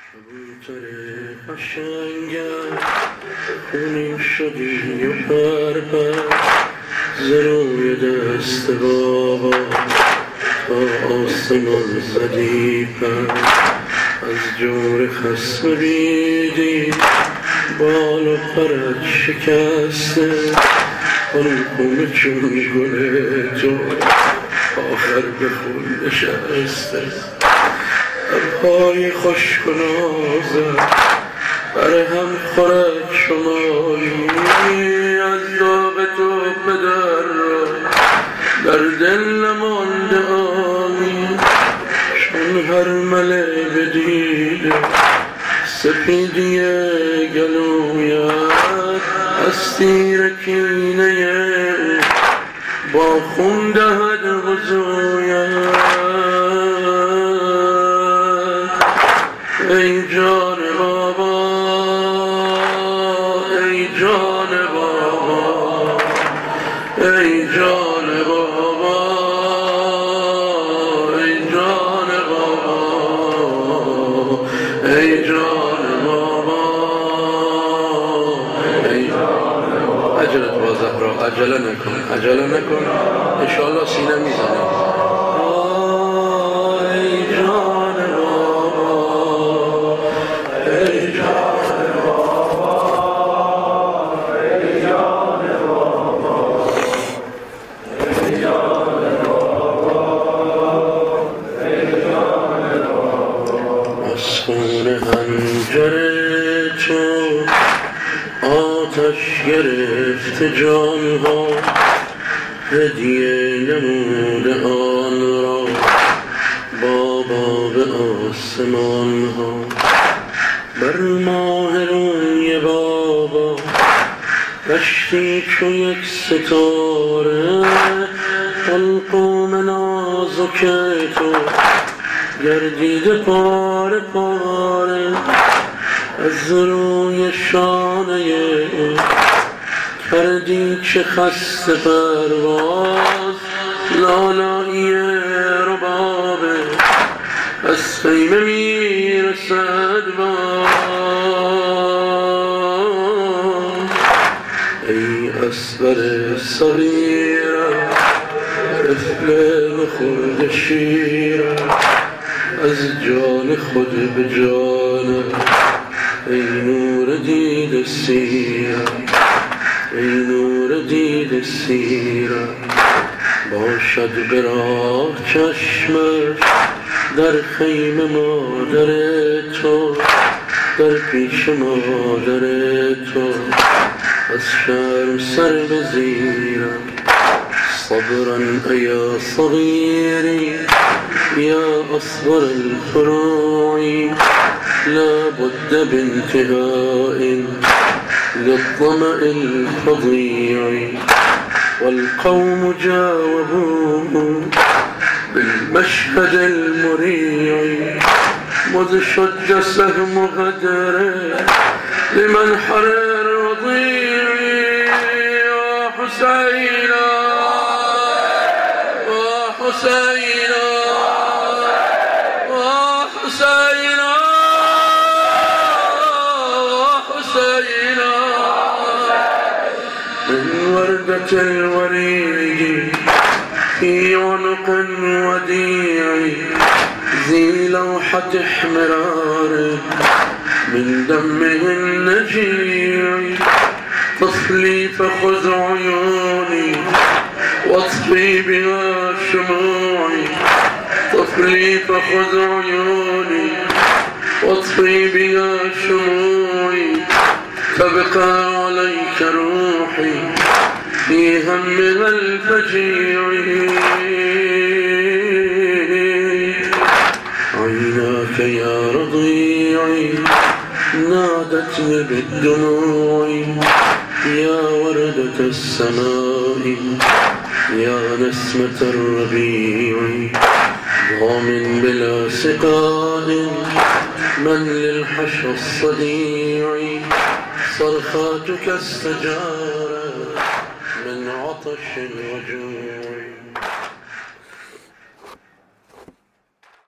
کبوتر قشنگم خونین شدی و پر ز روی دست بابا تا آسمان زدی پر از جور خسم بیدی بال و پرت شکسته خانم چون گل تو آخر به خون نشسته لبهای خشک و نازت بر هم خورد شمایی از داغ تو پدر را در دل نمانده آمی چون هر مله بدیده سپیدی گلویت از تیر کینه با خون دهد وضویت ای جان بابا ای جان بابا ای جان بابا ای جان بابا ای جان بابا ای عجلت با زهرا عجله نکن انشاءالله سینه میزنه خون حنجر تو آتش گرفت جانها هدیه نموده آن را بابا به آسمانها بر ماه روی بابا گشتی چو یک ستاره حلقوم نازک تو گردیده پاره پاره از روی شانه کردی چه خسته پرواز لالایی ربابه از خیمه میرسد باز ای اصغر صغیرم طفل خورد شیرم از جان خود به جانم ای نور دید سیرم ای نور دید سیرم باشد به راه چشمش در خیمه مادر تو در پیش مادر تو از شرم سر بزیرم صبرا یا صغیری یا أصغر الفروع لا بد بانتهاء للظمأ الفظيع والقوم جاوبوه بالمشهد المريع مذ شج سهم غدره لمنحر الرضيع وحسينا وحسينا وحسينا وحسينا من وردة الوريد في عنق وديع ذي لوحة احمرار من دمه النجيع طفلي فخذ عيوني واطفي بها شموعي طفلي فخذ عيوني واطفي بها شموعي تبقى عليك روحي في همها الفجيع عيناك يا رضيعي نادتني بالدموع يا وردة السماء يا نسمة الربيع ضامن بلا سقاء من للحشى الصديع صرخاتك استجارت من عطش وجوع